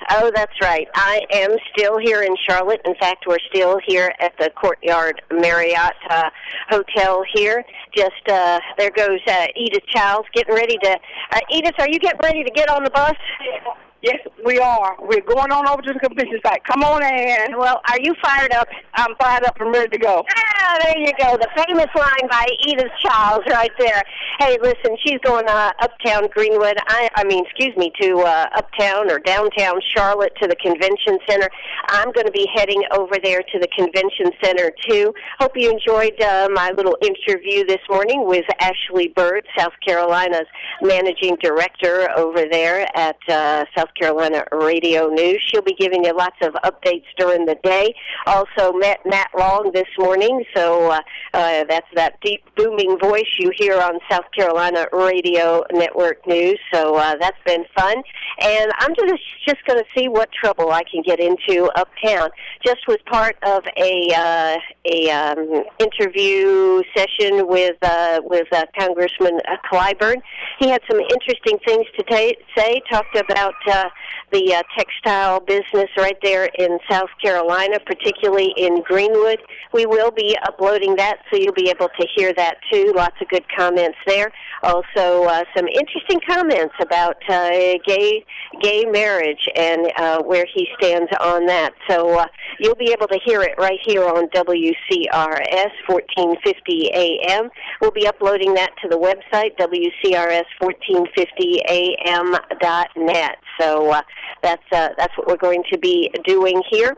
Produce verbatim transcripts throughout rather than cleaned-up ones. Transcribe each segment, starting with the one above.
Oh, that's right. I am still here in Charlotte. In fact, we're still here at the Courtyard Marriott uh, Hotel here. Just, uh, there goes uh, Edith Childs getting ready to... Uh, Edith, are you getting ready to get on the bus? Yes, we are. We're going on over to the convention site. Come on in. Well, are you fired up? I'm fired up and ready to go. Ah, there you go. The famous line by Edith Childs right there. Hey, listen, she's going uh, uptown Greenwood. I, I mean, excuse me, to uh, uptown or downtown Charlotte to the convention center. I'm going to be heading over there to the convention center, too. Hope you enjoyed uh, my little interview this morning with Ashley Bird, South Carolina's managing director over there at uh, South Carolina Radio News. She'll be giving you lots of updates during the day. Also met Matt Long this morning, so uh, uh, that's that deep booming voice you hear on South Carolina Radio Network News, so uh, that's been fun. And I'm just, just going to see what trouble I can get into uptown. Just was part of a uh, a um, interview session with uh, with uh, Congressman uh, Clyburn. He had some interesting things to ta- say, talked about uh, the uh, textile business right there in South Carolina, particularly in Greenwood. We will be uploading that, so you'll be able to hear that too. Lots of good comments there. Also, uh, some interesting comments about uh, gay gay marriage and uh, where he stands on that. So uh, you'll be able to hear it right here on W C R S fourteen fifty A M. We'll be uploading that to the website, W C R S fourteen fifty A M dot net. So uh, that's uh, that's what we're going to be doing here.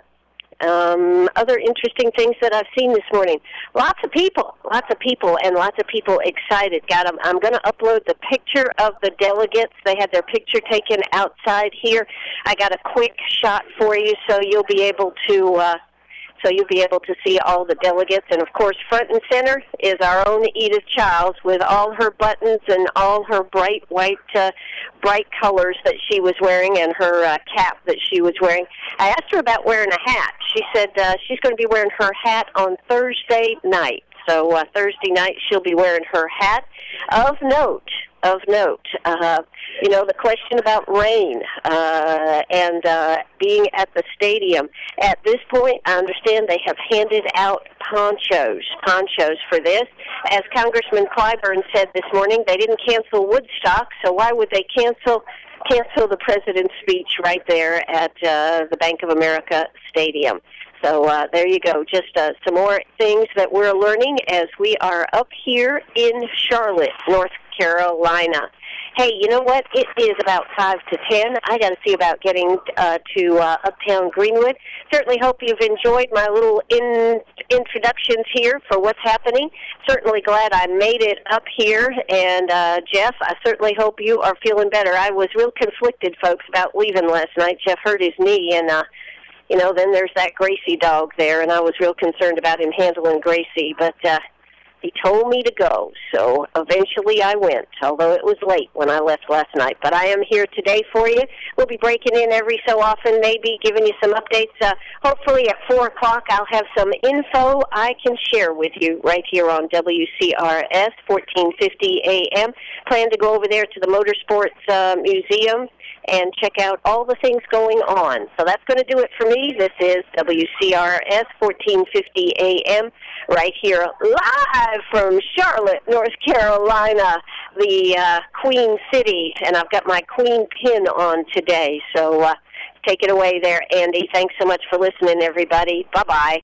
Um, other interesting things that I've seen this morning. Lots of people, lots of people, and lots of people excited. Got them. I'm going to upload the picture of the delegates. They had their picture taken outside here. I got a quick shot for you, so you'll be able to... Uh, So you'll be able to see all the delegates. And, of course, front and center is our own Edith Childs with all her buttons and all her bright white, uh, bright colors that she was wearing and her uh, cap that she was wearing. I asked her about wearing a hat. She said uh, she's going to be wearing her hat on Thursday night. So uh, Thursday night she'll be wearing her hat. Of note, of note, uh, you know, the question about rain uh, and uh, being at the stadium. At this point, I understand they have handed out ponchos, ponchos for this. As Congressman Clyburn said this morning, they didn't cancel Woodstock, so why would they cancel cancel the president's speech right there at uh, the Bank of America Stadium? So uh, there you go, just uh, some more things that we're learning as we are up here in Charlotte, North Carolina. Hey, you know what? It is about five to ten. I got to see about getting uh, to uh, Uptown Greenwood. Certainly hope you've enjoyed my little in- introductions here for what's happening. Certainly glad I made it up here. And, uh, Jeff, I certainly hope you are feeling better. I was real conflicted, folks, about leaving last night. Jeff hurt his knee, and, uh, you know, then there's that Gracie dog there, and I was real concerned about him handling Gracie. But, uh, he told me to go, so eventually I went, although it was late when I left last night. But I am here today for you. We'll be breaking in every so often, maybe giving you some updates. Uh, hopefully at four o'clock I'll have some info I can share with you right here on W C R S, fourteen fifty A M. Plan to go over there to the Motorsports uh, Museum and check out all the things going on. So that's going to do it for me. This is W C R S, fourteen fifty A M, right here live from Charlotte, North Carolina, the uh, Queen City. And I've got my Queen pin on today. So uh, take it away there, Andy. Thanks so much for listening, everybody. Bye-bye.